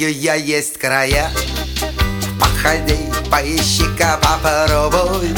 Знаю я есть края, походи, поищи-ка, попробуй.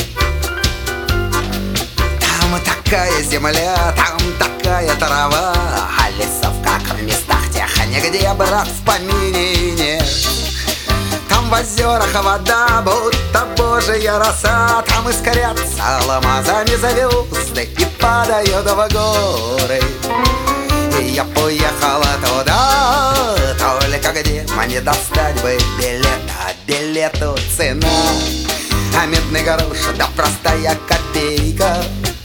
Там такая земля, там такая трава, а лесов, как в местах тех, нигде, брат, в помине нет. Там в озерах вода, будто божья роса, там искрятся алмазами звезды и падают в горы. И я поехала туда, только где мне достать бы билет, а билету цена, а медный грош, да простая копейка.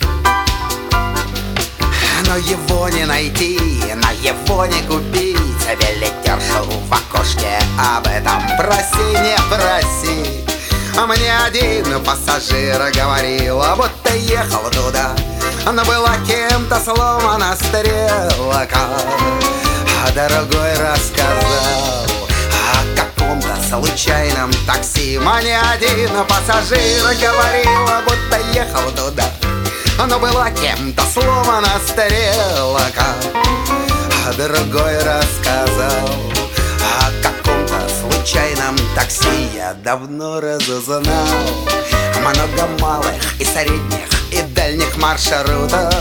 Но его не найти, на его не купить. Билетершу в окошке об этом проси, не проси. А мне один пассажир говорил, будто ехал туда, но была кем-то сломана стрелка. А другой рассказал о каком-то случайном такси. Мне один пассажир говорил, будто ехал туда, но была кем-то сломана стрелка. А другой рассказал о каком-то случайном такси. Я давно разузнал много малых и средних и дальних маршрутов,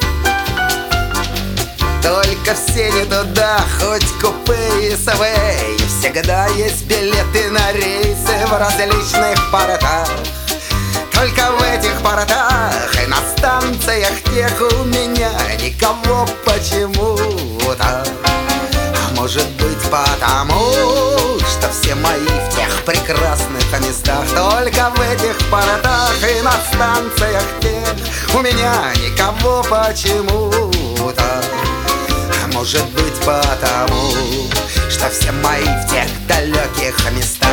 только все не туда, хоть купе и СВ. И всегда есть билеты на рейсы в различных портах. Только в этих портах и на станциях тех у меня никого почему-то. А может быть потому, что все мои в тех прекрасных местах. Только в этих портах и на станциях тех у меня никого почему-то. А может быть потому, что все мои в тех далеких местах.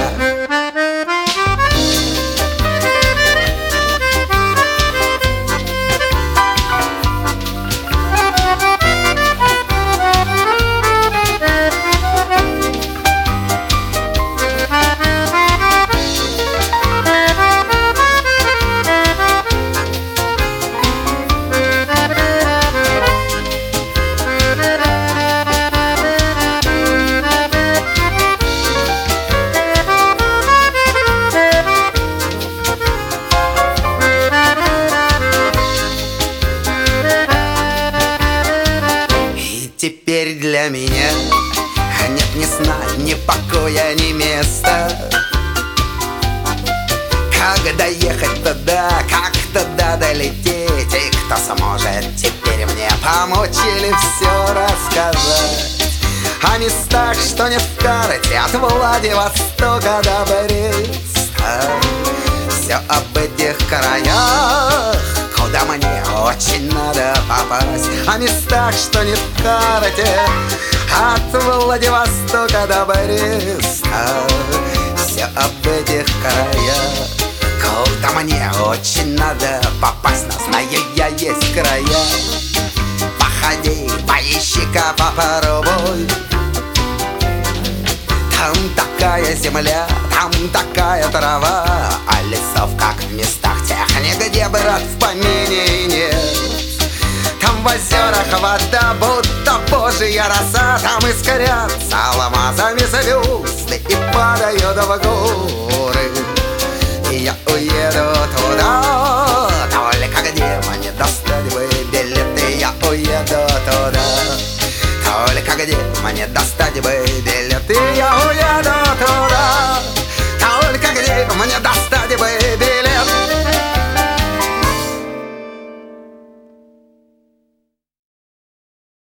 Теперь для меня нет ни сна, ни покоя, ни места. Как доехать туда, как туда долететь, и кто сможет теперь мне помочь или все рассказать о местах, что не в карте, от Владивостока до Бреста. Все об этих краях, куда мне очень надо попасть, о местах, что не в карте, от Владивостока до Бреста. Все об этих краях, куда мне очень надо попасть, но знаю я есть края. Походи, поищи-ка, попробуй. Там такая земля, там такая трава, а лесов, как в местах тех, нигде, брат, в помине нет. Там в озерах вода, будто божья роса, там искрятся алмазами звезды и падают в горы. И я уеду туда, только где мне достать бы билеты. Я уеду туда, только где мне достать бы билеты. Я уеду туда.